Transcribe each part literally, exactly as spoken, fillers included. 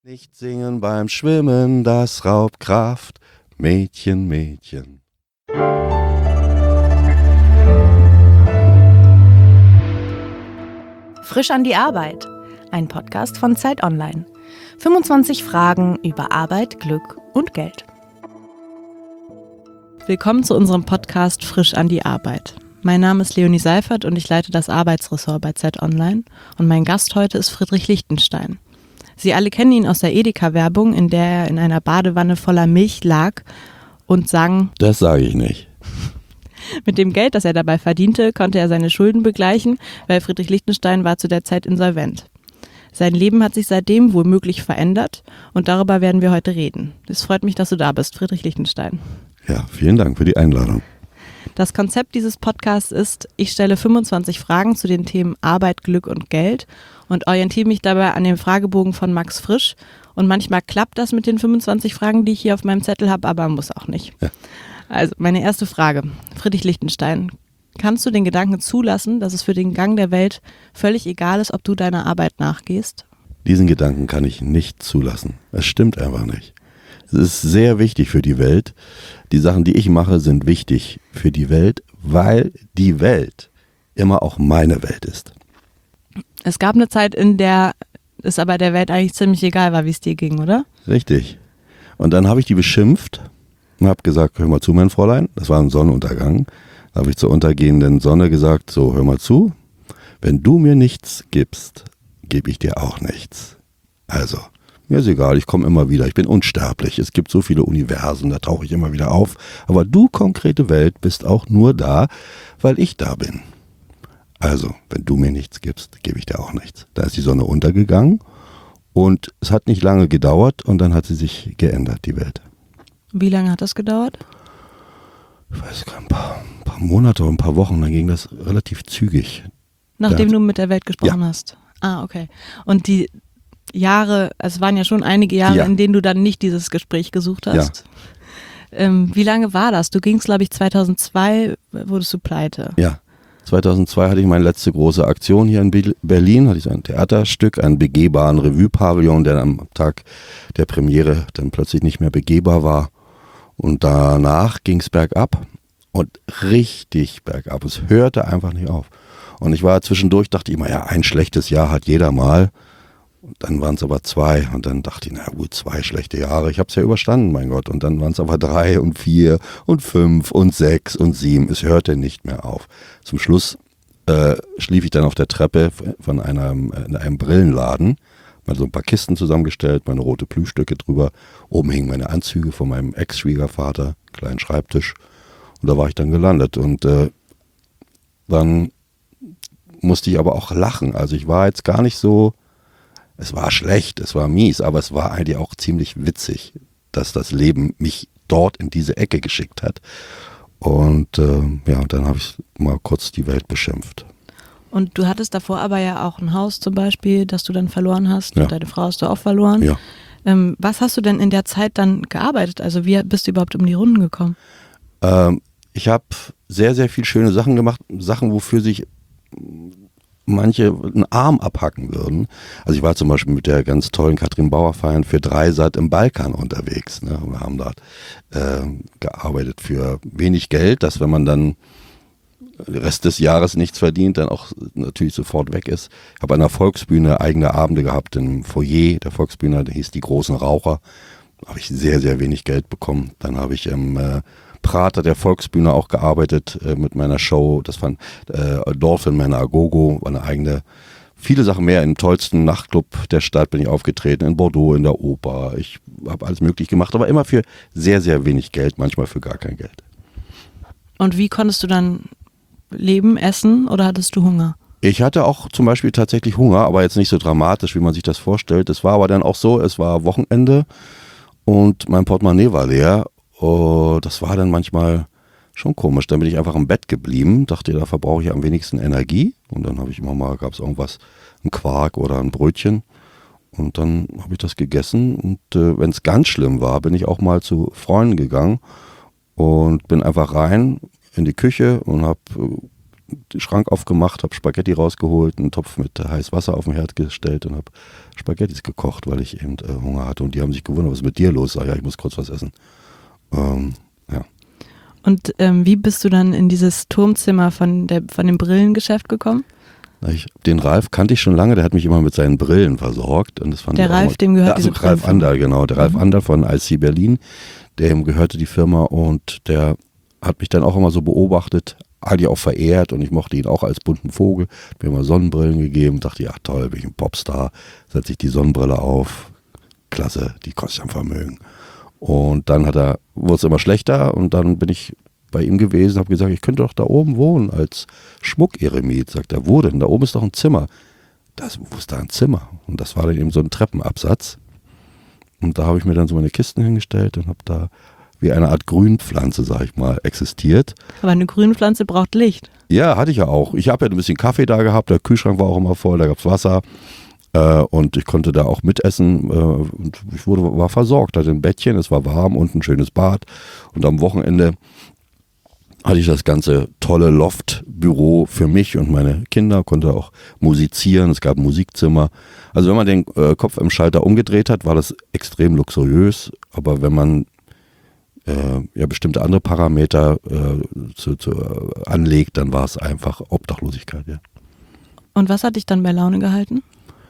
Nicht singen beim Schwimmen, das raubt Kraft. Mädchen, Mädchen. Frisch an die Arbeit. Ein Podcast von Zeit Online. fünfundzwanzig Fragen über Arbeit, Glück und Geld. Willkommen zu unserem Podcast Frisch an die Arbeit. Mein Name ist Leonie Seifert und ich leite das Arbeitsressort bei Zeit Online. Und mein Gast heute ist Friedrich Lichtenstein. Sie alle kennen ihn aus der Edeka-Werbung, in der er in einer Badewanne voller Milch lag und sang: Das sage ich nicht. Mit dem Geld, das er dabei verdiente, konnte er seine Schulden begleichen, weil Friedrich Lichtenstein war zu der Zeit insolvent. Sein Leben hat sich seitdem womöglich verändert und darüber werden wir heute reden. Es freut mich, dass du da bist, Friedrich Lichtenstein. Ja, vielen Dank für die Einladung. Das Konzept dieses Podcasts ist, ich stelle fünfundzwanzig Fragen zu den Themen Arbeit, Glück und Geld und orientiere mich dabei an dem Fragebogen von Max Frisch. Und manchmal klappt das mit den fünfundzwanzig Fragen, die ich hier auf meinem Zettel habe, aber muss auch nicht. Ja. Also meine erste Frage, Friedrich Lichtenstein, kannst du den Gedanken zulassen, dass es für den Gang der Welt völlig egal ist, ob du deiner Arbeit nachgehst? Diesen Gedanken kann ich nicht zulassen. Es stimmt einfach nicht. Es ist sehr wichtig für die Welt. Die Sachen, die ich mache, sind wichtig für die Welt, weil die Welt immer auch meine Welt ist. Es gab eine Zeit, in der es aber der Welt eigentlich ziemlich egal war, wie es dir ging, oder? Richtig. Und dann habe ich die beschimpft und habe gesagt, hör mal zu, mein Fräulein, das war ein Sonnenuntergang. Da habe ich zur untergehenden Sonne gesagt, so, hör mal zu, wenn du mir nichts gibst, gebe ich dir auch nichts. Also, mir ist egal, ich komme immer wieder, ich bin unsterblich, es gibt so viele Universen, da tauche ich immer wieder auf, aber du, konkrete Welt, bist auch nur da, weil ich da bin. Also, wenn du mir nichts gibst, gebe ich dir auch nichts. Da ist die Sonne untergegangen und es hat nicht lange gedauert und dann hat sie sich geändert, die Welt. Wie lange hat das gedauert? Ich weiß gar nicht, ein paar, ein paar Monate oder ein paar Wochen, dann ging das relativ zügig. Nachdem da du mit der Welt gesprochen ja. hast? Ah, okay. Und die Jahre, also es waren ja schon einige Jahre, ja. in denen du dann nicht dieses Gespräch gesucht hast. Ja. Ähm, wie lange war das? Du gingst, glaube ich, zweitausendzwei, wurdest du pleite. Ja, zweitausendzwei hatte ich meine letzte große Aktion hier in Berlin, hatte ich so ein Theaterstück, einen begehbaren Revue-Pavillon, der am Tag der Premiere dann plötzlich nicht mehr begehbar war. Und danach ging es bergab und richtig bergab. Es hörte einfach nicht auf. Und ich war zwischendurch, dachte ich immer, ja, ein schlechtes Jahr hat jeder mal. Und dann waren es aber zwei und dann dachte ich, na gut, zwei schlechte Jahre, ich habe es ja überstanden, mein Gott. Und dann waren es aber drei und vier und fünf und sechs und sieben. Es hörte nicht mehr auf. Zum Schluss äh, schlief ich dann auf der Treppe von einem, in einem Brillenladen, mal so ein paar Kisten zusammengestellt, meine rote Plüschstücke drüber. Oben hingen meine Anzüge von meinem Ex-Schwiegervater, kleinen Schreibtisch. Und da war ich dann gelandet. Und äh, dann musste ich aber auch lachen. Also ich war jetzt gar nicht so... Es war schlecht, es war mies, aber es war eigentlich auch ziemlich witzig, dass das Leben mich dort in diese Ecke geschickt hat. Und äh, ja, dann habe ich mal kurz die Welt beschimpft. Und du hattest davor aber ja auch ein Haus zum Beispiel, das du dann verloren hast. Ja. Und deine Frau hast du auch verloren. Ja. Ähm, was hast du denn in der Zeit dann gearbeitet? Also wie bist du überhaupt um die Runden gekommen? Ähm, ich habe sehr, sehr viel schöne Sachen gemacht. Sachen, wofür sich manche einen Arm abhacken würden. Also ich war zum Beispiel mit der ganz tollen Katrin Bauer feiern für Dreisat im Balkan unterwegs. Ne? Wir haben dort äh, gearbeitet für wenig Geld, dass wenn man dann den Rest des Jahres nichts verdient, dann auch natürlich sofort weg ist. Ich habe an der Volksbühne eigene Abende gehabt im Foyer der Volksbühne, der hieß Die großen Raucher. Da habe ich sehr, sehr wenig Geld bekommen. Dann habe ich im äh, Prater der Volksbühne auch gearbeitet äh, mit meiner Show. Das war äh, Dolphin Man Agogo, war eine eigene, viele Sachen mehr. Im tollsten Nachtclub der Stadt bin ich aufgetreten, in Bordeaux, in der Oper. Ich habe alles möglich gemacht, aber immer für sehr, sehr wenig Geld, manchmal für gar kein Geld. Und wie konntest du dann leben, essen oder hattest du Hunger? Ich hatte auch zum Beispiel tatsächlich Hunger, aber jetzt nicht so dramatisch, wie man sich das vorstellt. Es war aber dann auch so, es war Wochenende und mein Portemonnaie war leer. Oh, das war dann manchmal schon komisch. Dann bin ich einfach im Bett geblieben, dachte, da verbrauche ich am wenigsten Energie. Und dann habe ich immer mal, gab es irgendwas, ein Quark oder ein Brötchen. Und dann habe ich das gegessen. Und äh, wenn es ganz schlimm war, bin ich auch mal zu Freunden gegangen und bin einfach rein in die Küche und habe äh, den Schrank aufgemacht, habe Spaghetti rausgeholt, einen Topf mit heißem Wasser auf den Herd gestellt und habe Spaghettis gekocht, weil ich eben äh, Hunger hatte. Und die haben sich gewundert, was ist mit dir los? Sag, ja, ich muss kurz was essen. Ähm, ja. Und ähm, wie bist du dann in dieses Turmzimmer von, der, von dem Brillengeschäft gekommen? Ich, den Ralf kannte ich schon lange, der hat mich immer mit seinen Brillen versorgt. Und das fand der ich Ralf, immer, dem gehört ja, also diese Ralf Anderl, genau. Der Ralf mhm. Anderl von I C Berlin, dem gehörte die Firma und der hat mich dann auch immer so beobachtet, eigentlich auch verehrt und ich mochte ihn auch als bunten Vogel. Mir immer Sonnenbrillen gegeben, dachte, ja toll, bin ich ein Popstar, setze ich die Sonnenbrille auf, klasse, die kostet ein Vermögen. Und dann hat er, wurde es immer schlechter und dann bin ich bei ihm gewesen, habe gesagt, ich könnte doch da oben wohnen als Schmuckeremit. Sagt er, wo denn? Da oben ist doch ein Zimmer. Das, wo ist da ein Zimmer? Und das war dann eben so ein Treppenabsatz. Und da habe ich mir dann so meine Kisten hingestellt und habe da wie eine Art Grünpflanze, sag ich mal, existiert. Aber eine Grünpflanze braucht Licht. Ja, hatte ich ja auch. Ich habe ja ein bisschen Kaffee da gehabt, der Kühlschrank war auch immer voll, da gab es Wasser. Äh, und ich konnte da auch mitessen. Äh, und ich wurde, war versorgt, hatte ein Bettchen, es war warm und ein schönes Bad. Und am Wochenende hatte ich das ganze tolle Loftbüro für mich und meine Kinder, konnte auch musizieren, es gab ein Musikzimmer. Also wenn man den äh, Kopf im Schalter umgedreht hat, war das extrem luxuriös, aber wenn man äh, ja bestimmte andere Parameter äh, zu, zu, äh, anlegt, dann war es einfach Obdachlosigkeit. Ja. Und was hat dich dann bei Laune gehalten?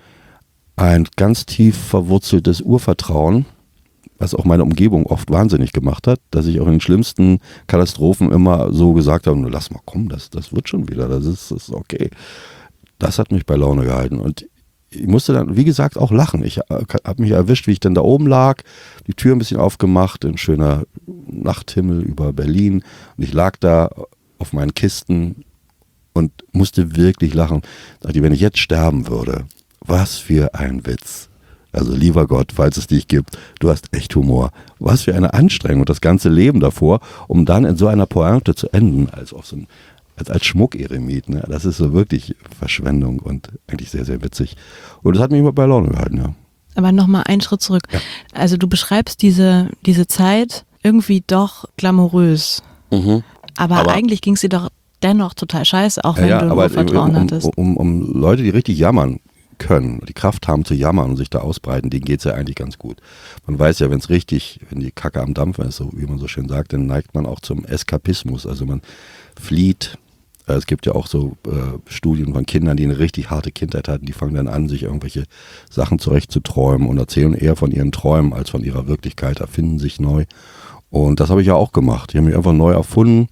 Ein ganz tief verwurzeltes Urvertrauen, was auch meine Umgebung oft wahnsinnig gemacht hat, dass ich auch in den schlimmsten Katastrophen immer so gesagt habe, lass mal kommen, das, das wird schon wieder, das ist, das ist okay. Das hat mich bei Laune gehalten und ich musste dann, wie gesagt, auch lachen. Ich habe mich erwischt, wie ich dann da oben lag, die Tür ein bisschen aufgemacht, ein schöner Nachthimmel über Berlin und ich lag da auf meinen Kisten und musste wirklich lachen. Ich dachte, wenn ich jetzt sterben würde, was für ein Witz. Also lieber Gott, falls es dich gibt, du hast echt Humor. Was für eine Anstrengung, das ganze Leben davor, um dann in so einer Pointe zu enden, als auf so ein, als, als Schmuckeremit. Ne? Das ist so wirklich Verschwendung und eigentlich sehr, sehr witzig. Und das hat mich immer bei Laune gehalten, ja. Aber nochmal einen Schritt zurück. Ja. Also du beschreibst diese, diese Zeit irgendwie doch glamourös. Mhm. Aber, aber eigentlich ging es dir doch dennoch total scheiße, auch wenn ja, du nur Vertrauen um, um, hattest. Um, um, um Leute, die richtig jammern können, die Kraft haben zu jammern und sich da ausbreiten, denen geht es ja eigentlich ganz gut. Man weiß ja, wenn es richtig, wenn die Kacke am Dampfen ist, so wie man so schön sagt, dann neigt man auch zum Eskapismus. Also man flieht. Es gibt ja auch so äh, Studien von Kindern, die eine richtig harte Kindheit hatten, die fangen dann an, sich irgendwelche Sachen zurechtzuträumen und erzählen eher von ihren Träumen als von ihrer Wirklichkeit, erfinden sich neu. Und das habe ich ja auch gemacht. Ich habe mich einfach neu erfunden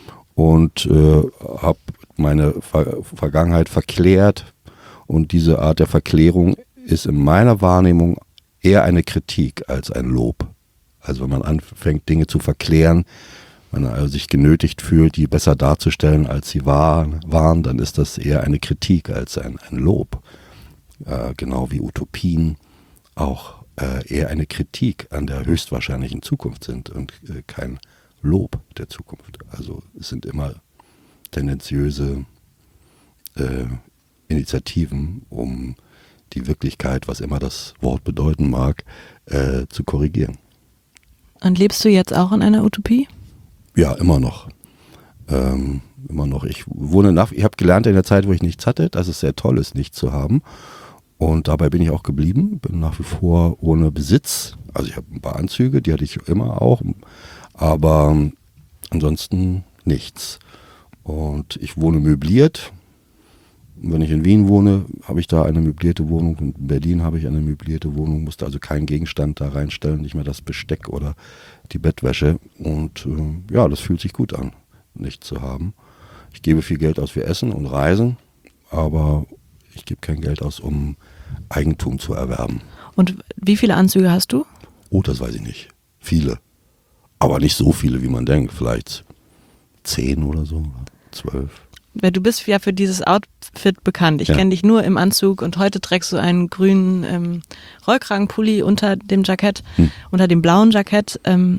und äh, habe meine Ver- Vergangenheit verklärt. Und diese Art der Verklärung ist in meiner Wahrnehmung eher eine Kritik als ein Lob. Also wenn man anfängt, Dinge zu verklären, wenn man also sich genötigt fühlt, die besser darzustellen, als sie waren, waren dann ist das eher eine Kritik als ein, ein Lob. Äh, genau wie Utopien auch äh, eher eine Kritik an der höchstwahrscheinlichen Zukunft sind und äh, kein Lob der Zukunft. Also es sind immer tendenziöse äh, Initiativen, um die Wirklichkeit, was immer das Wort bedeuten mag, äh, zu korrigieren. Und lebst du jetzt auch in einer Utopie? Ja, immer noch. Ähm, immer noch. Ich wohne nach, ich habe gelernt in der Zeit, wo ich nichts hatte, dass es sehr toll ist, nichts zu haben. Und dabei bin ich auch geblieben, bin nach wie vor ohne Besitz. Also ich habe ein paar Anzüge, die hatte ich immer auch, aber ansonsten nichts. Und ich wohne möbliert. Wenn ich in Wien wohne, habe ich da eine möblierte Wohnung und in Berlin habe ich eine möblierte Wohnung, musste also keinen Gegenstand da reinstellen, nicht mehr das Besteck oder die Bettwäsche und äh, ja, das fühlt sich gut an, nichts zu haben. Ich gebe viel Geld aus für Essen und Reisen, aber ich gebe kein Geld aus, um Eigentum zu erwerben. Und wie viele Anzüge hast du? Oh, das weiß ich nicht. Viele. Aber nicht so viele, wie man denkt. Vielleicht zehn oder so, zwölf. Weil du bist ja für dieses Outfit bekannt. Ich ja. kenne dich nur im Anzug und heute trägst du einen grünen ähm, Rollkragenpulli unter dem Jackett, hm. unter dem blauen Jackett. Ähm,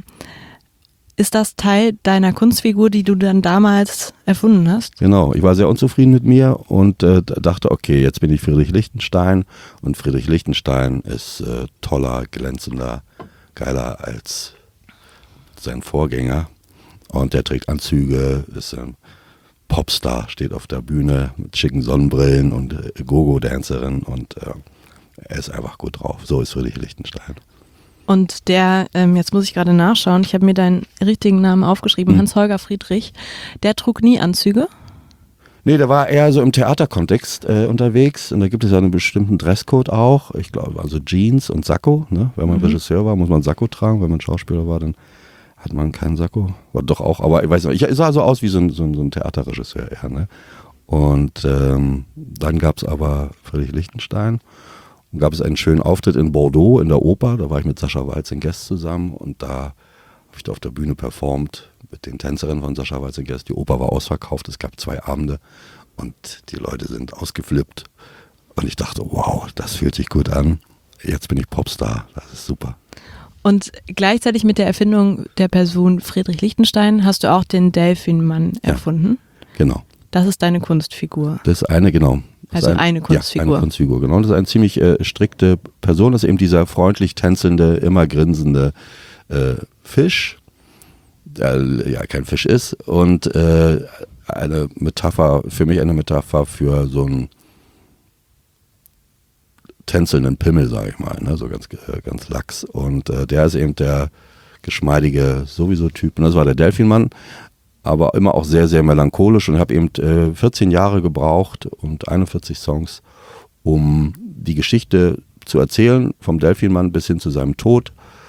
ist das Teil deiner Kunstfigur, die du dann damals erfunden hast? Genau, ich war sehr unzufrieden mit mir und äh, dachte, okay, jetzt bin ich Friedrich Lichtenstein und Friedrich Lichtenstein ist äh, toller, glänzender, geiler als sein Vorgänger und der trägt Anzüge, ist ein Popstar, steht auf der Bühne mit schicken Sonnenbrillen und äh, Go-Go-Dancerin und äh, er ist einfach gut drauf. So ist Friedrich Lichtenstein. Und der, ähm, jetzt muss ich gerade nachschauen, ich habe mir deinen richtigen Namen aufgeschrieben, hm. Hans-Holger Friedrich, der trug nie Anzüge? Nee, der war eher so im Theaterkontext äh, unterwegs und da gibt es ja einen bestimmten Dresscode auch. Ich glaube, also Jeans und Sakko. Ne? Wenn man mhm. Regisseur war, muss man Sakko tragen. Wenn man Schauspieler war, dann hat man keinen Sakko. War doch auch, aber ich weiß nicht, ich sah so aus wie so ein, so ein, so ein Theaterregisseur eher. Ne? Und ähm, dann gab es aber Friedrich Lichtenstein. Und gab es einen schönen Auftritt in Bordeaux in der Oper. Da war ich mit Sascha Waltz in Guest zusammen und da habe ich da auf der Bühne performt mit den Tänzerinnen von Sascha Waltz in Guest. Die Oper war ausverkauft, es gab zwei Abende und die Leute sind ausgeflippt. Und ich dachte, wow, das fühlt sich gut an. Jetzt bin ich Popstar, das ist super. Und gleichzeitig mit der Erfindung der Person Friedrich Lichtenstein hast du auch den Delfinmann erfunden. Ja, genau. Das ist deine Kunstfigur. Das ist eine, genau. Also ein, eine Kunstfigur. Ja, eine Kunstfigur, genau. Das ist eine ziemlich äh, strikte Person. Das ist eben dieser freundlich tänzelnde, immer grinsende äh, Fisch, der ja kein Fisch ist. Und äh, eine Metapher, für mich eine Metapher für so einen tänzelnden Pimmel, sage ich mal, ne? So ganz, äh, ganz lax. Und äh, der ist eben der geschmeidige sowieso Typ. Und das war der Delfinmann. Aber immer auch sehr, sehr melancholisch und habe eben äh, vierzehn Jahre gebraucht und einundvierzig Songs, um die Geschichte zu erzählen, vom Delfinmann bis hin zu seinem Tod.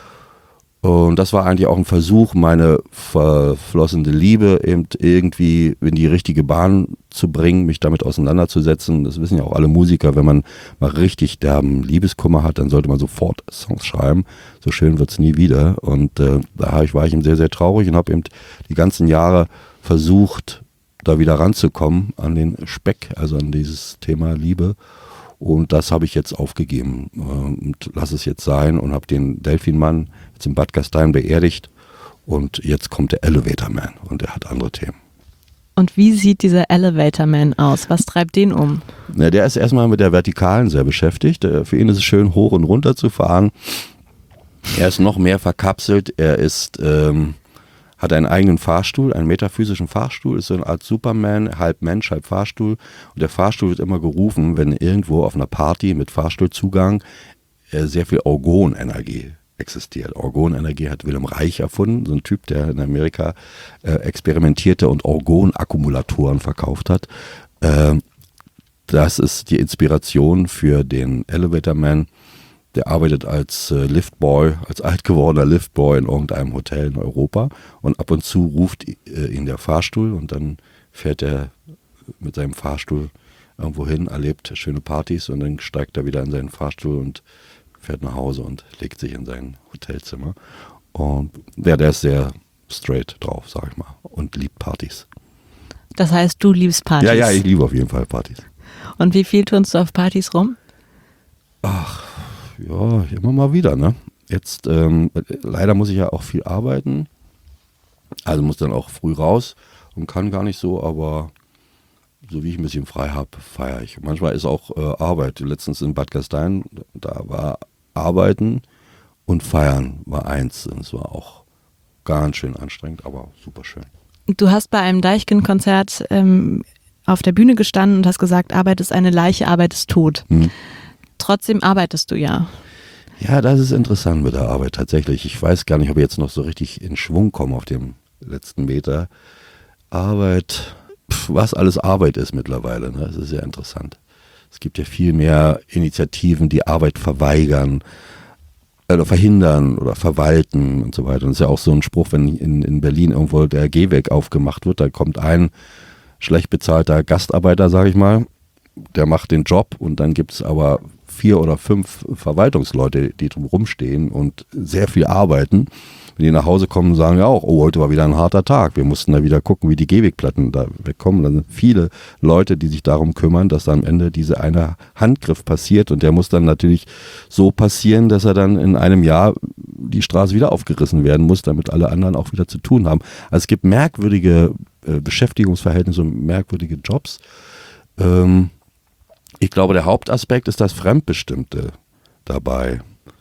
Und das war eigentlich auch ein Versuch, meine verflossene Liebe eben irgendwie in die richtige Bahn zu bringen, mich damit auseinanderzusetzen. Das wissen ja auch alle Musiker, wenn man mal richtig derben Liebeskummer hat, dann sollte man sofort Songs schreiben. So schön wird's nie wieder. Und äh, da war ich eben sehr, sehr traurig und habe eben die ganzen Jahre versucht, da wieder ranzukommen an den Speck, also an dieses Thema Liebe. Und das habe ich jetzt aufgegeben äh, und lasse es jetzt sein und habe den Delfinmann jetzt in Bad Gastein beerdigt. Und jetzt kommt der Elevator Man und er hat andere Themen. Und wie sieht dieser Elevator Man aus? Was treibt den um? Na, der ist erstmal mit der Vertikalen sehr beschäftigt. Für ihn ist es schön, hoch und runter zu fahren. Er ist noch mehr verkapselt. Er ist, ähm, hat einen eigenen Fahrstuhl, einen metaphysischen Fahrstuhl, ist so eine Art Superman, halb Mensch, halb Fahrstuhl. Und der Fahrstuhl wird immer gerufen, wenn irgendwo auf einer Party mit Fahrstuhlzugang äh, sehr viel Orgonenergie existiert. Orgonenergie hat Wilhelm Reich erfunden, so ein Typ, der in Amerika äh, experimentierte und Orgonakkumulatoren verkauft hat. Äh, das ist die Inspiration für den Elevator Man. Der arbeitet als äh, Liftboy, als alt gewordener Liftboy in irgendeinem Hotel in Europa und ab und zu ruft äh, ihn der Fahrstuhl und dann fährt er mit seinem Fahrstuhl irgendwo hin, erlebt schöne Partys und dann steigt er wieder in seinen Fahrstuhl und fährt nach Hause und legt sich in sein Hotelzimmer. Und ja, der ist sehr straight drauf, sag ich mal, und liebt Partys. Das heißt, du liebst Partys? Ja, ja, ich liebe auf jeden Fall Partys. Und wie viel turnst du auf Partys rum? Ach, ja, immer mal wieder, ne? Jetzt, ähm, leider muss ich ja auch viel arbeiten, also muss dann auch früh raus und kann gar nicht so, aber so wie ich ein bisschen frei habe, feiere ich. Manchmal ist auch äh, Arbeit. Letztens in Bad Gastein, da war Arbeiten und Feiern war eins. Und es war auch ganz schön anstrengend, aber super schön. Du hast bei einem Deichkind-Konzert ähm, auf der Bühne gestanden und hast gesagt, Arbeit ist eine Leiche, Arbeit ist tot. Hm. Trotzdem arbeitest du ja. Ja, das ist interessant mit der Arbeit tatsächlich. Ich weiß gar nicht, ob ich jetzt noch so richtig in Schwung komme auf dem letzten Meter. Arbeit... was alles Arbeit ist mittlerweile, ne? Das ist sehr interessant. Es gibt ja viel mehr Initiativen, die Arbeit verweigern oder verhindern oder verwalten und so weiter. Und das ist ja auch so ein Spruch, wenn in, in Berlin irgendwo der Gehweg aufgemacht wird, da kommt ein schlecht bezahlter Gastarbeiter, sage ich mal, der macht den Job und dann gibt es aber vier oder fünf Verwaltungsleute, die drum rumstehen und sehr viel arbeiten. Wenn die nach Hause kommen, sagen ja auch, oh, heute war wieder ein harter Tag. Wir mussten da wieder gucken, wie die Gehwegplatten da wegkommen. Dann sind viele Leute, die sich darum kümmern, dass da am Ende dieser eine Handgriff passiert. Und der muss dann natürlich so passieren, dass er dann in einem Jahr die Straße wieder aufgerissen werden muss, damit alle anderen auch wieder zu tun haben. Also es gibt merkwürdige äh, Beschäftigungsverhältnisse und merkwürdige Jobs. Ähm, ich glaube, der Hauptaspekt ist das Fremdbestimmte dabei.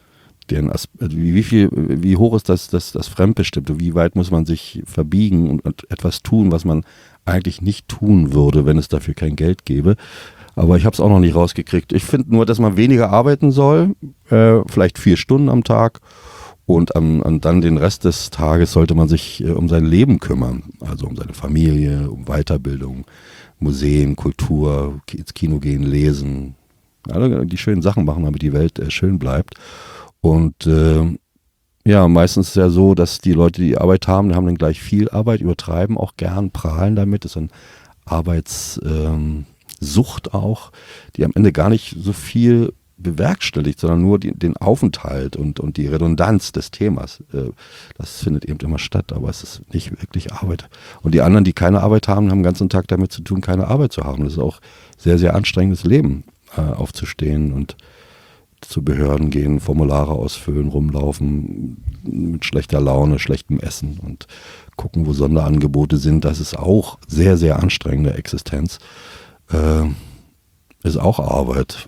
den Aspekt, wie viel, wie hoch ist das, das, das Fremdbestimmte, wie weit muss man sich verbiegen und, und etwas tun, was man eigentlich nicht tun würde, wenn es dafür kein Geld gäbe. Aber ich habe es auch noch nicht rausgekriegt. Ich finde nur, dass man weniger arbeiten soll, äh, vielleicht vier Stunden am Tag und am, an dann den Rest des Tages sollte man sich äh, um sein Leben kümmern, also um seine Familie, um Weiterbildung, Museen, Kultur, ins Kino gehen, lesen, alle die schönen Sachen machen, damit die Welt äh, schön bleibt. Und äh, ja, meistens ist es ja so, dass die Leute, die Arbeit haben, die haben dann gleich viel Arbeit, übertreiben auch gern, prahlen damit. Das ist eine Arbeitssucht ähm, auch, die am Ende gar nicht so viel bewerkstelligt, sondern nur die, den Aufenthalt und, und die Redundanz des Themas. Äh, das findet eben immer statt, aber es ist nicht wirklich Arbeit. Und die anderen, die keine Arbeit haben, haben den ganzen Tag damit zu tun, keine Arbeit zu haben. Das ist auch sehr, sehr anstrengendes Leben, äh, aufzustehen und zu Behörden gehen, Formulare ausfüllen, rumlaufen, mit schlechter Laune, schlechtem Essen und gucken, wo Sonderangebote sind. Das ist auch sehr, sehr anstrengende Existenz. Äh, ist auch Arbeit.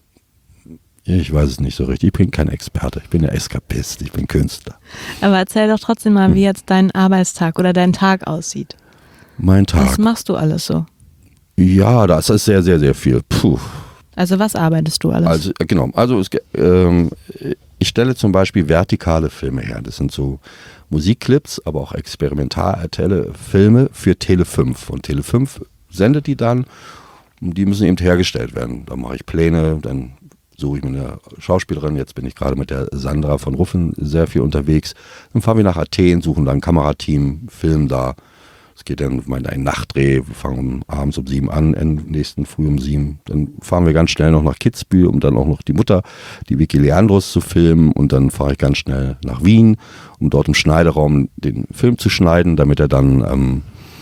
Ich weiß es nicht so richtig. Ich bin kein Experte. Ich bin ja Eskapist. Ich bin Künstler. Aber erzähl doch trotzdem mal, wie jetzt dein Arbeitstag oder dein Tag aussieht. Mein Tag. Was machst du alles so? Ja, das ist sehr, sehr, sehr viel. Puh. Also was arbeitest du alles? Also genau, also es, ähm, ich stelle zum Beispiel vertikale Filme her. Das sind so Musikclips, aber auch experimentelle Filme für Tele fünf. Und Tele fünf sendet die dann und die müssen eben hergestellt werden. Da mache ich Pläne, dann suche ich mir eine Schauspielerin. Jetzt bin ich gerade mit der Sandra von Ruffen sehr viel unterwegs. Dann fahren wir nach Athen, suchen da ein Kamerateam, filmen da. Es geht dann um einen Nachtdreh, wir fangen abends um sieben an, nächsten früh um sieben. Dann fahren wir ganz schnell noch nach Kitzbühel, um dann auch noch die Mutter, die Vicky Leandros, zu filmen. Und dann fahre ich ganz schnell nach Wien, um dort im Schneideraum den Film zu schneiden, damit er dann ähm,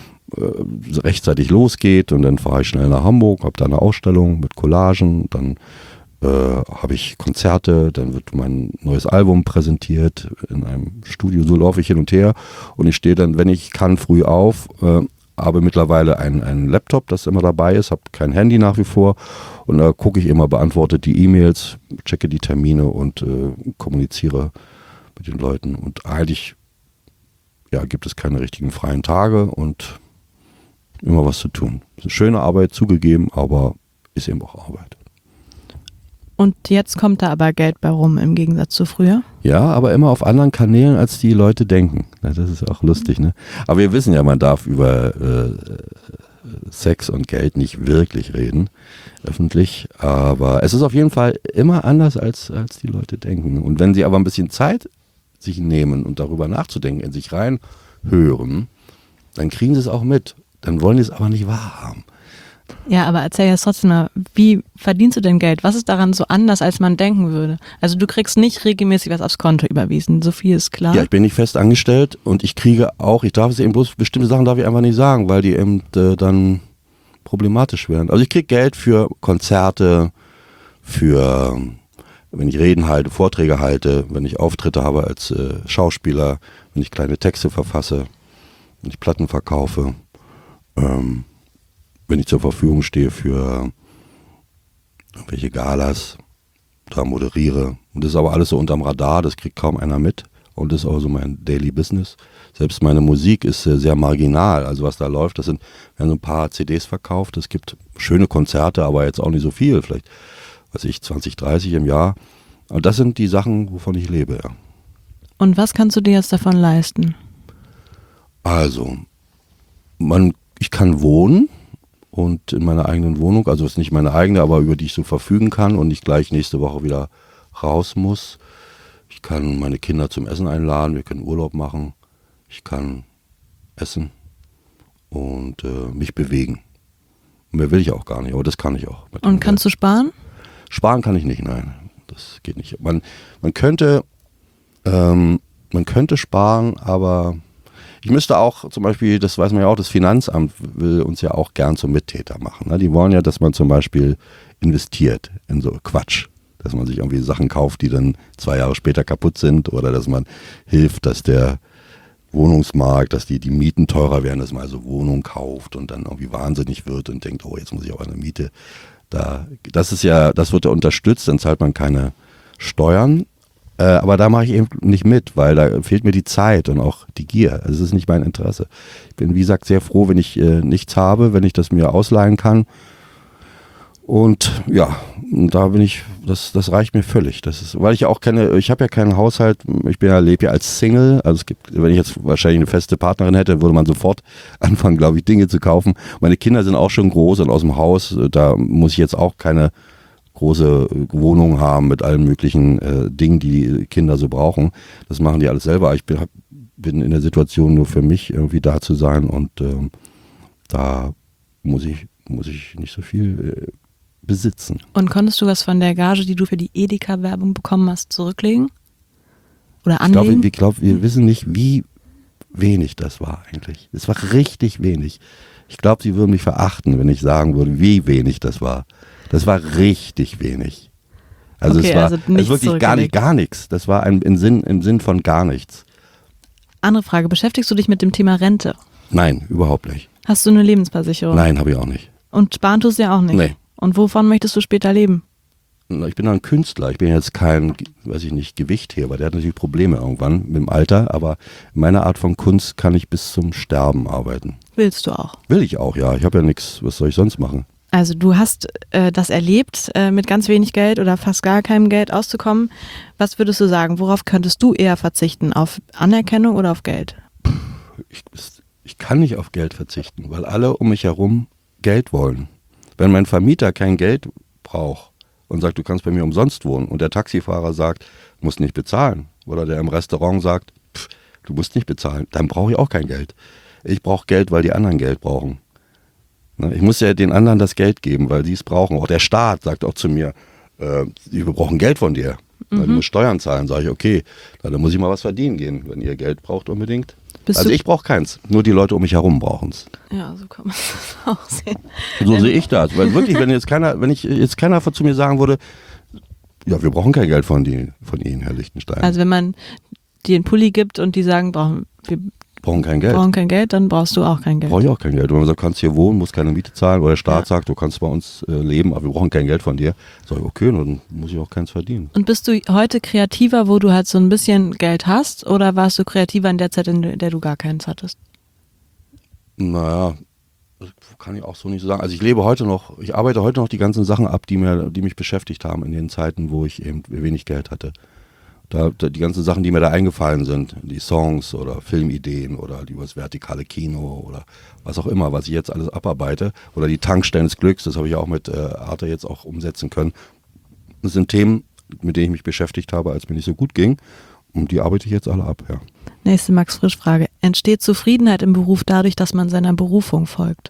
äh, rechtzeitig losgeht. Und dann fahre ich schnell nach Hamburg, habe da eine Ausstellung mit Collagen. Dann äh, habe ich Konzerte, dann wird mein neues Album präsentiert in einem Studio. So laufe ich hin und her und ich stehe dann, wenn ich kann, früh auf, äh, habe mittlerweile einen, einen Laptop, das immer dabei ist, habe kein Handy nach wie vor und da gucke ich immer, beantworte die E-Mails, checke die Termine und äh, kommuniziere mit den Leuten und eigentlich ja, gibt es keine richtigen freien Tage und immer was zu tun. Es ist eine schöne Arbeit, zugegeben, aber ist eben auch Arbeit. Und jetzt kommt da aber Geld bei rum, im Gegensatz zu früher? Ja, aber immer auf anderen Kanälen, als die Leute denken. Ja, das ist auch lustig, ne? Aber wir wissen ja, man darf über äh, Sex und Geld nicht wirklich reden, öffentlich. Aber es ist auf jeden Fall immer anders, als, als die Leute denken. Und wenn sie aber ein bisschen Zeit sich nehmen und darüber nachzudenken, in sich reinhören, dann kriegen sie es auch mit. Dann wollen die es aber nicht wahrhaben. Ja, aber erzähl jetzt trotzdem mal, wie verdienst du denn Geld? Was ist daran so anders, als man denken würde? Also du kriegst nicht regelmäßig was aufs Konto überwiesen, so viel ist klar. Ja, ich bin nicht fest angestellt und ich kriege auch, ich darf es eben bloß, bestimmte Sachen darf ich einfach nicht sagen, weil die eben äh, dann problematisch werden. Also ich kriege Geld für Konzerte, für, wenn ich Reden halte, Vorträge halte, wenn ich Auftritte habe als äh, Schauspieler, wenn ich kleine Texte verfasse, wenn ich Platten verkaufe, ähm, wenn ich zur Verfügung stehe für irgendwelche Galas, da moderiere. Und das ist aber alles so unterm Radar, das kriegt kaum einer mit. Und das ist auch so mein Daily Business. Selbst meine Musik ist äh, sehr marginal. Also was da läuft, das sind, werden so ein paar C Ds verkauft. Es gibt schöne Konzerte, aber jetzt auch nicht so viel. Vielleicht, weiß ich, zwanzig, dreißig im Jahr. Und das sind die Sachen, wovon ich lebe, ja. Und was kannst du dir jetzt davon leisten? Also, man, ich kann wohnen. Und in meiner eigenen Wohnung, also es ist nicht meine eigene, aber über die ich so verfügen kann und nicht gleich nächste Woche wieder raus muss. Ich kann meine Kinder zum Essen einladen, wir können Urlaub machen, ich kann essen und äh, mich bewegen. Mehr will ich auch gar nicht, aber das kann ich auch. Und kannst Geld. Du sparen? Sparen kann ich nicht, nein, das geht nicht. Man, man könnte, ähm, man könnte sparen, aber ich müsste auch zum Beispiel, das weiß man ja auch, das Finanzamt will uns ja auch gern zum Mittäter machen. Ne? Die wollen ja, dass man zum Beispiel investiert in so Quatsch. Dass man sich irgendwie Sachen kauft, die dann zwei Jahre später kaputt sind oder dass man hilft, dass der Wohnungsmarkt, dass die, die Mieten teurer werden, dass man also Wohnung kauft und dann irgendwie wahnsinnig wird und denkt, oh, jetzt muss ich auch eine Miete. Da, das ist ja, das wird ja unterstützt, dann zahlt man keine Steuern. Äh, aber da mache ich eben nicht mit, weil da fehlt mir die Zeit und auch die Gier. Also es ist nicht mein Interesse. Ich bin, wie gesagt, sehr froh, wenn ich äh, nichts habe, wenn ich das mir ausleihen kann. Und ja, da bin ich, das, das reicht mir völlig. Das ist, weil ich auch keine, ich habe ja keinen Haushalt, ich bin ja, lebe ja als Single. Also es gibt, wenn ich jetzt wahrscheinlich eine feste Partnerin hätte, würde man sofort anfangen, glaube ich, Dinge zu kaufen. Meine Kinder sind auch schon groß und aus dem Haus, da muss ich jetzt auch keine große Wohnung haben mit allen möglichen äh, Dingen, die die Kinder so brauchen. Das machen die alles selber. Ich bin, hab, bin in der Situation, nur für mich irgendwie da zu sein und ähm, da muss ich, muss ich nicht so viel äh, besitzen. Und konntest du was von der Gage, die du für die Edeka-Werbung bekommen hast, zurücklegen? Oder anlegen? Ich glaube, glaub, wir wissen nicht, wie wenig das war eigentlich. Es war richtig wenig. Ich glaube, sie würden mich verachten, wenn ich sagen würde, wie wenig das war. Das war richtig wenig. Also okay, es war also es wirklich gar nicht, gar nichts. Das war ein, im, Sinn, im Sinn von gar nichts. Andere Frage, beschäftigst du dich mit dem Thema Rente? Nein, überhaupt nicht. Hast du eine Lebensversicherung? Nein, habe ich auch nicht. Und sparen tust du ja auch nicht? Nee. Und wovon möchtest du später leben? Ich bin ein Künstler, ich bin jetzt kein, weiß ich nicht, Gewichtheber, der hat natürlich Probleme irgendwann mit dem Alter, aber in meiner Art von Kunst kann ich bis zum Sterben arbeiten. Willst du auch? Will ich auch, ja. Ich habe ja nichts, was soll ich sonst machen? Also du hast äh, das erlebt, äh, mit ganz wenig Geld oder fast gar keinem Geld auszukommen. Was würdest du sagen, worauf könntest du eher verzichten? Auf Anerkennung oder auf Geld? Ich, ich kann nicht auf Geld verzichten, weil alle um mich herum Geld wollen. Wenn mein Vermieter kein Geld braucht und sagt, du kannst bei mir umsonst wohnen und der Taxifahrer sagt, du musst nicht bezahlen, oder der im Restaurant sagt, pff, du musst nicht bezahlen, dann brauche ich auch kein Geld. Ich brauche Geld, weil die anderen Geld brauchen. Ich muss ja den anderen das Geld geben, weil die es brauchen. Auch der Staat sagt auch zu mir, äh, wir brauchen Geld von dir. Mhm. Du musst Steuern zahlen. Sage ich, okay, dann muss ich mal was verdienen gehen, wenn ihr Geld braucht unbedingt. Bist also ich brauche keins, nur die Leute um mich herum brauchen es. Ja, so kann man das auch sehen. So sehe ich das. Weil wirklich, wenn jetzt keiner, wenn ich jetzt keiner zu mir sagen würde, ja, wir brauchen kein Geld von, die, von Ihnen, Herr Lichtenstein. Also wenn man dir einen Pulli gibt und die sagen, brauchen wir brauchen kein Geld. brauchen kein Geld, dann brauchst du auch kein Geld. Brauche ich auch kein Geld. Wenn man sagt, du kannst hier wohnen, musst keine Miete zahlen, oder der Staat ja. sagt, du kannst bei uns äh, leben, aber wir brauchen kein Geld von dir, sag ich, okay, dann muss ich auch keins verdienen. Und bist du heute kreativer, wo du halt so ein bisschen Geld hast, oder warst du kreativer in der Zeit, in der du gar keins hattest? Naja, das kann ich auch so nicht so sagen. Also ich lebe heute noch, ich arbeite heute noch die ganzen Sachen ab, die, mir, die mich beschäftigt haben in den Zeiten, wo ich eben wenig Geld hatte. Da, da, die ganzen Sachen, die mir da eingefallen sind, die Songs oder Filmideen oder das vertikale Kino oder was auch immer, was ich jetzt alles abarbeite, oder die Tankstellen des Glücks, das habe ich auch mit äh, Arte jetzt auch umsetzen können. Das sind Themen, mit denen ich mich beschäftigt habe, als mir nicht so gut ging, und die arbeite ich jetzt alle ab, ja. Nächste Max-Frisch-Frage. Entsteht Zufriedenheit im Beruf dadurch, dass man seiner Berufung folgt?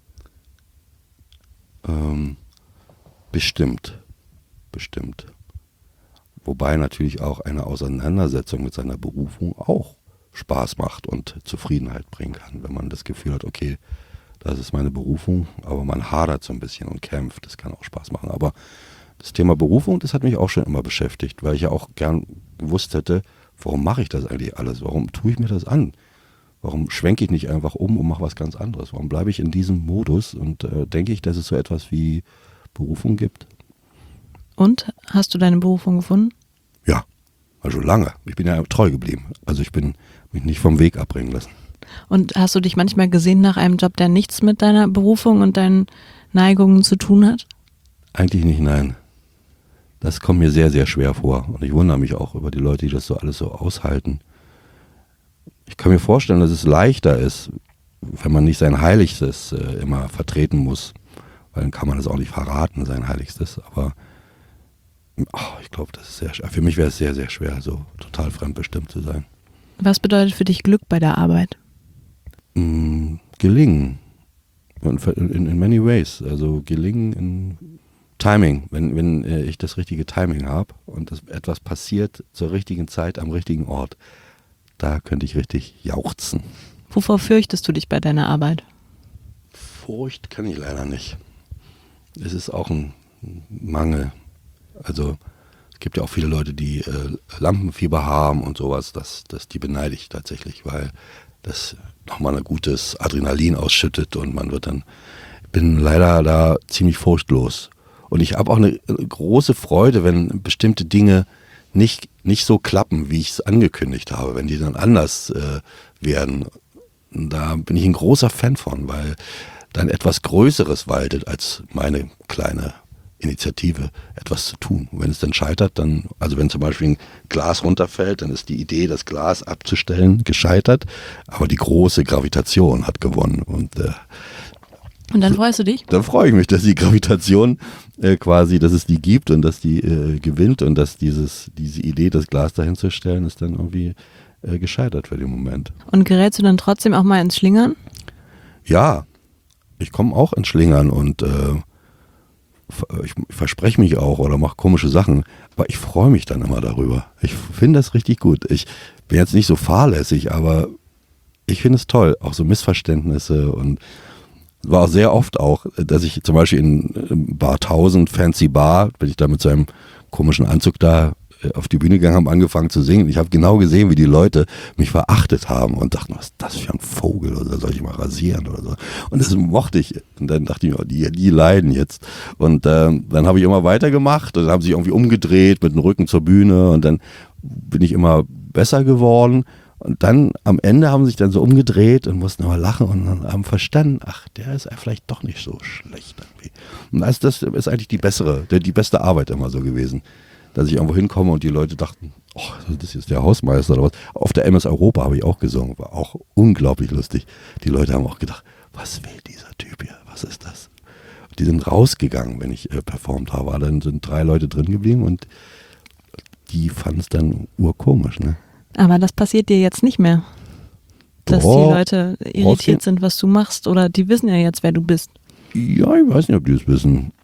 Ähm, bestimmt, bestimmt. Wobei natürlich auch eine Auseinandersetzung mit seiner Berufung auch Spaß macht und Zufriedenheit bringen kann, wenn man das Gefühl hat, okay, das ist meine Berufung, aber man hadert so ein bisschen und kämpft, das kann auch Spaß machen. Aber das Thema Berufung, das hat mich auch schon immer beschäftigt, weil ich ja auch gern gewusst hätte, warum mache ich das eigentlich alles? Warum tue ich mir das an? Warum schwenke ich nicht einfach um und mache was ganz anderes? Warum bleibe ich in diesem Modus und äh, denke ich, dass es so etwas wie Berufung gibt? Und? Hast du deine Berufung gefunden? Ja, also lange. Ich bin ja treu geblieben. Also ich bin mich nicht vom Weg abbringen lassen. Und hast du dich manchmal gesehen nach einem Job, der nichts mit deiner Berufung und deinen Neigungen zu tun hat? Eigentlich nicht, nein. Das kommt mir sehr, sehr schwer vor. Und ich wundere mich auch über die Leute, die das so alles so aushalten. Ich kann mir vorstellen, dass es leichter ist, wenn man nicht sein Heiligstes äh, immer vertreten muss. Weil dann kann man das auch nicht verraten, sein Heiligstes. Aber oh, ich glaube, das ist sehr schwer. Für mich wäre es sehr, sehr schwer, so total fremdbestimmt zu sein. Was bedeutet für dich Glück bei der Arbeit? Mm, gelingen. In, in, in many ways. Also gelingen in Timing. Wenn, wenn äh, ich das richtige Timing habe und das etwas passiert zur richtigen Zeit am richtigen Ort, da könnte ich richtig jauchzen. Wovor fürchtest du dich bei deiner Arbeit? Furcht kann ich leider nicht. Es ist auch ein Mangel. Also es gibt ja auch viele Leute, die äh, Lampenfieber haben und sowas, das, das, die beneide ich tatsächlich, weil das nochmal ein gutes Adrenalin ausschüttet und man wird dann, ich bin leider da ziemlich furchtlos. Und ich habe auch eine große Freude, wenn bestimmte Dinge nicht, nicht so klappen, wie ich es angekündigt habe, wenn die dann anders äh, werden. Da bin ich ein großer Fan von, weil dann etwas Größeres waltet als meine kleine Initiative, etwas zu tun. Und wenn es dann scheitert, dann, also wenn zum Beispiel ein Glas runterfällt, dann ist die Idee, das Glas abzustellen, gescheitert, aber die große Gravitation hat gewonnen. Und, äh, und dann freust du dich? Dann freue ich mich, dass die Gravitation äh, quasi, dass es die gibt und dass die äh, gewinnt und dass dieses, diese Idee, das Glas dahin zu stellen, ist dann irgendwie äh, gescheitert für den Moment. Und gerätst du dann trotzdem auch mal ins Schlingern? Ja, ich komme auch ins Schlingern und äh, ich verspreche mich auch oder mache komische Sachen, aber ich freue mich dann immer darüber. Ich finde das richtig gut. Ich bin jetzt nicht so fahrlässig, aber ich finde es toll, auch so Missverständnisse, und war auch sehr oft auch, dass ich zum Beispiel in Bar tausend, Fancy Bar, bin ich da mit so einem komischen Anzug da auf die Bühne gegangen, haben angefangen zu singen. Ich habe genau gesehen, wie die Leute mich verachtet haben und dachten, was ist das für ein Vogel, oder soll ich mal rasieren oder so. Und das mochte ich. Und dann dachte ich, oh, die, die leiden jetzt. Und ähm, dann habe ich immer weitergemacht und dann haben sie irgendwie umgedreht mit dem Rücken zur Bühne und dann bin ich immer besser geworden. Und dann am Ende haben sie sich dann so umgedreht und mussten aber lachen und dann haben verstanden, ach, der ist vielleicht doch nicht so schlecht irgendwie. Und das, das ist eigentlich die bessere, die, die beste Arbeit immer so gewesen. Dass ich irgendwo hinkomme und die Leute dachten, oh, das ist der Hausmeister oder was. Auf der M S Europa habe ich auch gesungen, war auch unglaublich lustig. Die Leute haben auch gedacht, was will dieser Typ hier, was ist das? Die sind rausgegangen, wenn ich äh, performt habe. Dann sind drei Leute drin geblieben und die fanden es dann urkomisch, ne? Aber das passiert dir jetzt nicht mehr, dass Boah, die Leute irritiert sind, was du machst, oder die wissen ja jetzt, wer du bist. Ja, ich weiß nicht, ob die das wissen,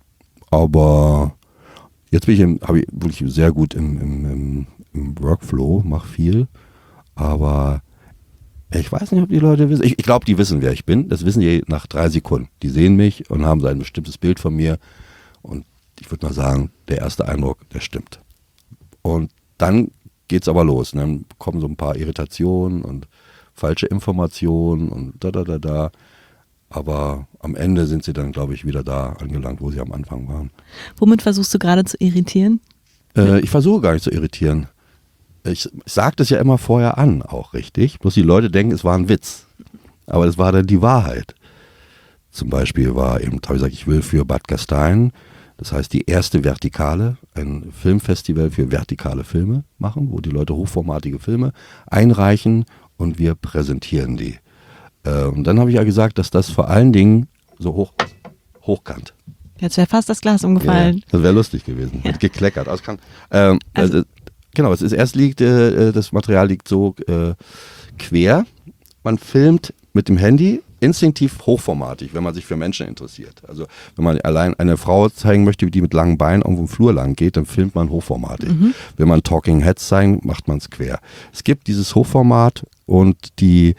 aber jetzt bin ich, im, habe ich wirklich sehr gut im, im, im, im Workflow, mache viel, aber ich weiß nicht, ob die Leute wissen. Ich, ich glaube, die wissen, wer ich bin. Das wissen die nach drei Sekunden. Die sehen mich und haben so ein bestimmtes Bild von mir und ich würde mal sagen, der erste Eindruck, der stimmt. Und dann geht's aber los. Und dann kommen so ein paar Irritationen und falsche Informationen und da, da, da, da. Aber am Ende sind sie dann, glaube ich, wieder da angelangt, wo sie am Anfang waren. Womit versuchst du gerade zu irritieren? Äh, ich versuche gar nicht zu irritieren. Ich, ich sage das ja immer vorher an, auch richtig. Bloß die Leute denken, es war ein Witz. Aber das war dann die Wahrheit. Zum Beispiel war eben, habe ich gesagt, ich will für Bad Gastein, das heißt die erste Vertikale, ein Filmfestival für vertikale Filme machen, wo die Leute hochformatige Filme einreichen und wir präsentieren die. Äh, und dann habe ich ja gesagt, dass das vor allen Dingen so hoch, hochkant. Jetzt wäre fast das Glas umgefallen. Ja, das wäre lustig gewesen. Ja. Mit gekleckert. Also kann, ähm, also, also, genau, es ist erst liegt, äh, das Material liegt so äh, quer. Man filmt mit dem Handy instinktiv hochformatig, wenn man sich für Menschen interessiert. Also wenn man allein eine Frau zeigen möchte, die mit langen Beinen irgendwo im Flur lang geht, dann filmt man hochformatig. Mhm. Wenn man Talking Heads zeigen, macht man es quer. Es gibt dieses Hochformat und die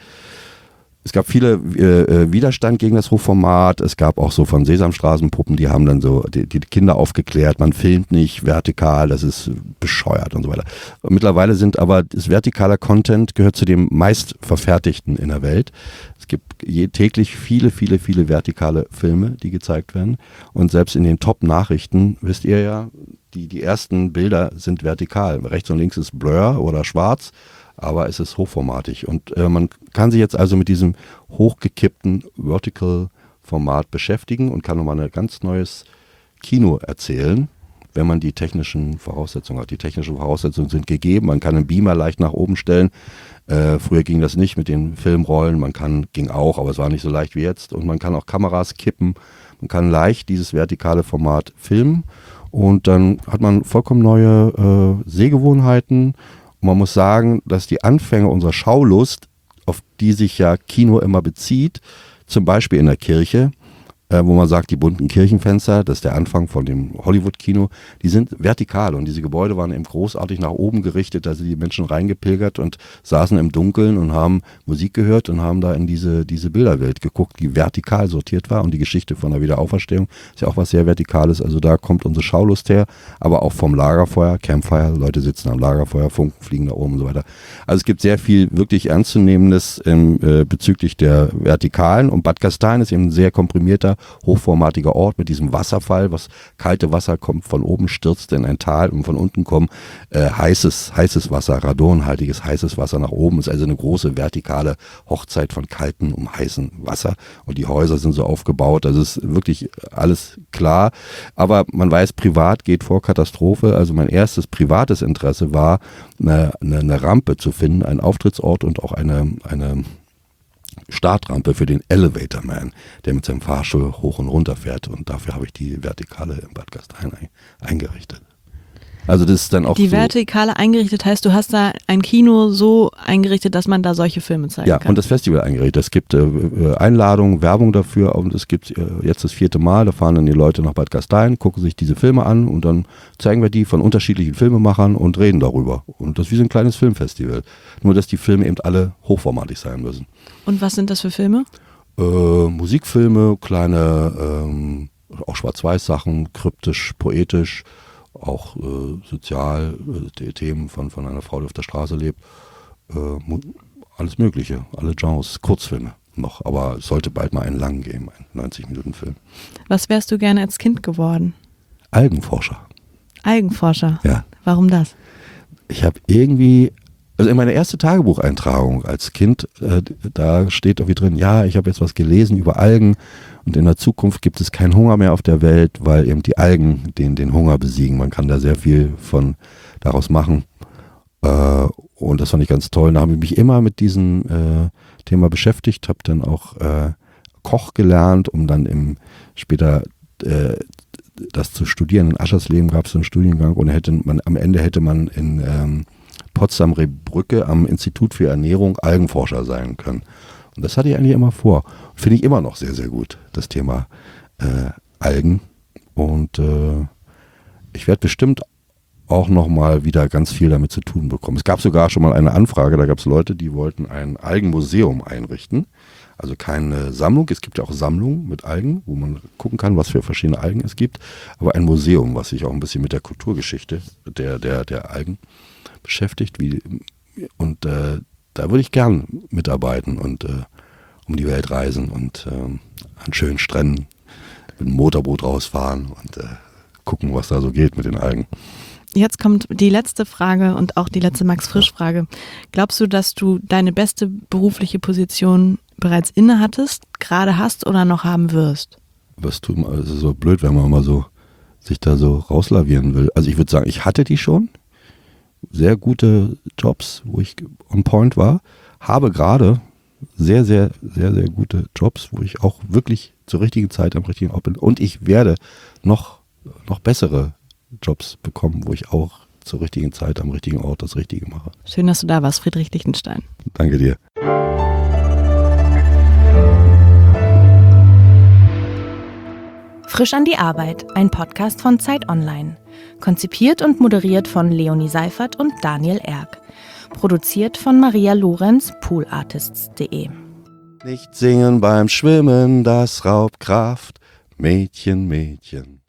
Es gab viele äh, Widerstand gegen das Hochformat. Es gab auch so von Sesamstraßenpuppen, die haben dann so die, die Kinder aufgeklärt, man filmt nicht vertikal, das ist bescheuert und so weiter. Und mittlerweile sind aber, das vertikale Content gehört zu dem meistverfertigten in der Welt. Es gibt je, täglich viele, viele, viele vertikale Filme, die gezeigt werden. Und selbst in den Top-Nachrichten, wisst ihr ja, die, die ersten Bilder sind vertikal. Rechts und links ist Blur oder schwarz. Aber es ist hochformatig und äh, man kann sich jetzt also mit diesem hochgekippten Vertical-Format beschäftigen und kann nochmal ein ganz neues Kino erzählen, wenn man die technischen Voraussetzungen hat. Die technischen Voraussetzungen sind gegeben, man kann einen Beamer leicht nach oben stellen. Äh, früher ging das nicht mit den Filmrollen, man kann, ging auch, aber es war nicht so leicht wie jetzt. Und man kann auch Kameras kippen, man kann leicht dieses vertikale Format filmen und dann hat man vollkommen neue äh, Sehgewohnheiten. Und man muss sagen, dass die Anfänge unserer Schaulust, auf die sich ja Kino immer bezieht, zum Beispiel in der Kirche, äh, wo man sagt, die bunten Kirchenfenster, das ist der Anfang von dem Hollywood-Kino, die sind vertikal und diese Gebäude waren eben großartig nach oben gerichtet, da sind die Menschen reingepilgert und saßen im Dunkeln und haben Musik gehört und haben da in diese, diese Bilderwelt geguckt, die vertikal sortiert war und die Geschichte von der Wiederauferstehung ist ja auch was sehr Vertikales, also da kommt unsere Schaulust her, aber auch vom Lagerfeuer, Campfire, Leute sitzen am Lagerfeuer, Funken fliegen da oben und so weiter. Also es gibt sehr viel wirklich Ernstzunehmendes ähm, äh, bezüglich der Vertikalen und Bad Gastein ist eben ein sehr komprimierter hochformatiger Ort mit diesem Wasserfall, was kalte Wasser kommt von oben, stürzt in ein Tal und von unten kommt äh, heißes, heißes Wasser, radonhaltiges heißes Wasser nach oben. Es ist also eine große vertikale Hochzeit von kaltem um heißem Wasser und die Häuser sind so aufgebaut, also es ist wirklich alles klar, aber man weiß, privat geht vor Katastrophe, also mein erstes privates Interesse war, eine, eine, eine Rampe zu finden, einen Auftrittsort und auch eine, eine Startrampe für den Elevator Man, der mit seinem Fahrstuhl hoch und runter fährt und dafür habe ich die Vertikale in Bad Gastein eingerichtet. Also das ist dann auch Die so, Vertikale eingerichtet heißt, du hast da ein Kino so eingerichtet, dass man da solche Filme zeigen ja, kann. und das Festival eingerichtet. Es gibt äh, Einladungen, Werbung dafür und es gibt äh, jetzt das vierte Mal, da fahren dann die Leute nach Bad Gastein, gucken sich diese Filme an und dann zeigen wir die von unterschiedlichen Filmemachern und reden darüber. Und das ist wie so ein kleines Filmfestival. Nur, dass die Filme eben alle hochformatig sein müssen. Und was sind das für Filme? Äh, Musikfilme, kleine, ähm, auch Schwarz-Weiß-Sachen, kryptisch, poetisch, auch äh, sozial, äh, Themen von, von einer Frau, die auf der Straße lebt, äh, alles Mögliche, alle Genres, Kurzfilme noch, aber es sollte bald mal einen langen geben, einen neunzig Minuten Film. Was wärst du gerne als Kind geworden? Algenforscher. Algenforscher? Ja. Warum das? Ich habe irgendwie, also in meiner ersten Tagebucheintragung als Kind, äh, da steht irgendwie drin, ja, ich habe jetzt was gelesen über Algen und in der Zukunft gibt es keinen Hunger mehr auf der Welt, weil eben die Algen den, den Hunger besiegen. Man kann da sehr viel von daraus machen. Äh, und das fand ich ganz toll. Da habe ich mich immer mit diesem äh, Thema beschäftigt, habe dann auch äh, Koch gelernt, um dann im später äh, das zu studieren. In Aschersleben gab es einen Studiengang und hätte man, am Ende hätte man in ähm, Potsdam-Rehbrücke am Institut für Ernährung Algenforscher sein können. Und das hatte ich eigentlich immer vor. Finde ich immer noch sehr, sehr gut, das Thema äh, Algen. Und äh, ich werde bestimmt auch nochmal wieder ganz viel damit zu tun bekommen. Es gab sogar schon mal eine Anfrage, da gab es Leute, die wollten ein Algenmuseum einrichten. Also keine Sammlung, es gibt ja auch Sammlungen mit Algen, wo man gucken kann, was für verschiedene Algen es gibt. Aber ein Museum, was sich auch ein bisschen mit der Kulturgeschichte der, der, der Algen beschäftigt. Wie, und äh, da würde ich gern mitarbeiten und äh, um die Welt reisen und äh, an schönen Stränden mit dem Motorboot rausfahren und äh, gucken, was da so geht mit den Algen. Jetzt kommt die letzte Frage und auch die letzte Max-Frisch-Frage. Glaubst du, dass du deine beste berufliche Position bereits inne hattest, gerade hast oder noch haben wirst? Was tut man, also so blöd, wenn man immer so sich da so rauslavieren will. Also ich würde sagen, ich hatte die schon. Sehr gute Jobs, wo ich on point war. Habe gerade sehr, sehr, sehr, sehr gute Jobs, wo ich auch wirklich zur richtigen Zeit am richtigen Ort bin. Und ich werde noch, noch bessere Jobs bekommen, wo ich auch zur richtigen Zeit am richtigen Ort das Richtige mache. Schön, dass du da warst, Friedrich Lichtenstein. Danke dir. Frisch an die Arbeit, ein Podcast von Zeit Online. Konzipiert und moderiert von Leonie Seifert und Daniel Erck. Produziert von Maria Lorenz, poolartists punkt de. Nicht singen beim Schwimmen, das raubt Kraft. Mädchen, Mädchen.